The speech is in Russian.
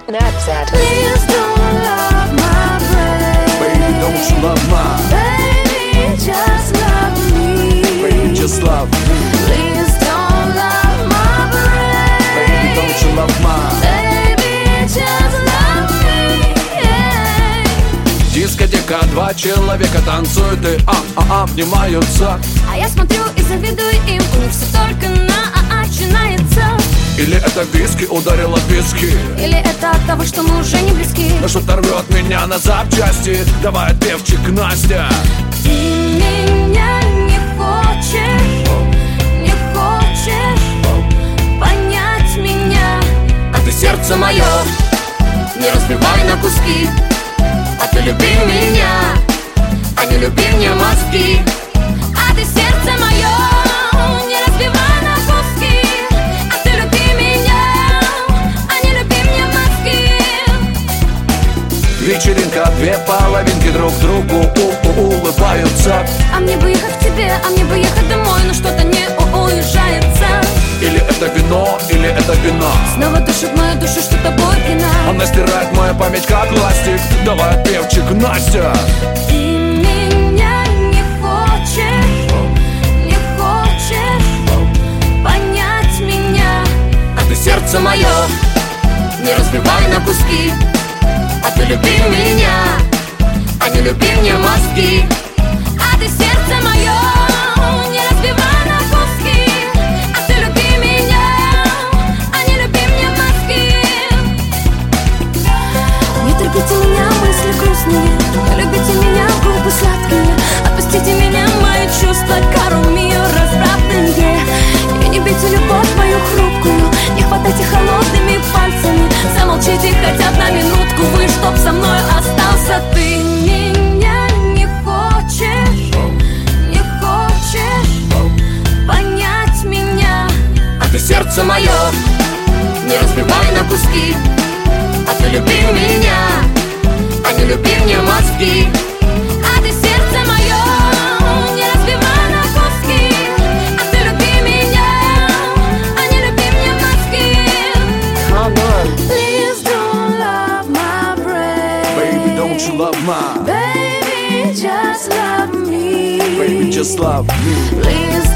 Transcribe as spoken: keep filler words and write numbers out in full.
Snapchat, Snapchat. Please don't love my brain. Baby, don't you love mine? Baby, just love me. Baby, just love me. Please don't love my brain. Baby, don't you love mine? Baby, just love me. Yeah. Дискотека, два человека танцуют и а-а-а обнимаются. А я смотрю и завидую им, у них все только на а-а начинается. Или это виски ударила виски, Или это от того, что мы уже не близки. но что-то рвет меня на запчасти. Давай, певчик, Настя. Ты меня не хочешь, не хочешь понять меня. А ты сердце мое не разбивай на куски. А ты люби меня, а не люби мне мозги. А ты сердце мое не разбивай на куски. А ты люби меня, а не люби мне мозги. Вечеринка, две половинки друг другу у-у улыбаются. А мне бы ехать к тебе, а мне бы ехать домой, но что-то не уезжается. Или это вино, или это вино. Снова душит мою душу, что тобой пьяна. Она стирает мою память как ластик. Давай, певчик, Настя. Ты меня не хочешь, не хочешь понять меня. А ты сердце мое не разбивай на куски. А ты люби меня, а не люби мне мозги. А ты сердце мое не разбивай на куски. А ты люби меня, а не люби мне мозги. Не терпите меня, мысли грустные. Любите меня, губы сладкие. Отпустите меня, мои чувства, кару мир развратные. И не бейте любовь мою хрупкую. Не хватайте холодными пальцами. Замолчите хотя бы на минутку. Вы, чтоб со мной остался. Ты меня не хочешь, не хочешь понять меня. А ты сердце мое не разбивай на куски. А ты люби меня, а не люби мне мозги. А ты сердце мое не разбивай на куски. А ты люби меня, а не люби мне мозги. Come on. Please don't love my brain. Baby, don't you love mine? Baby, just love me. Baby, just love me. Please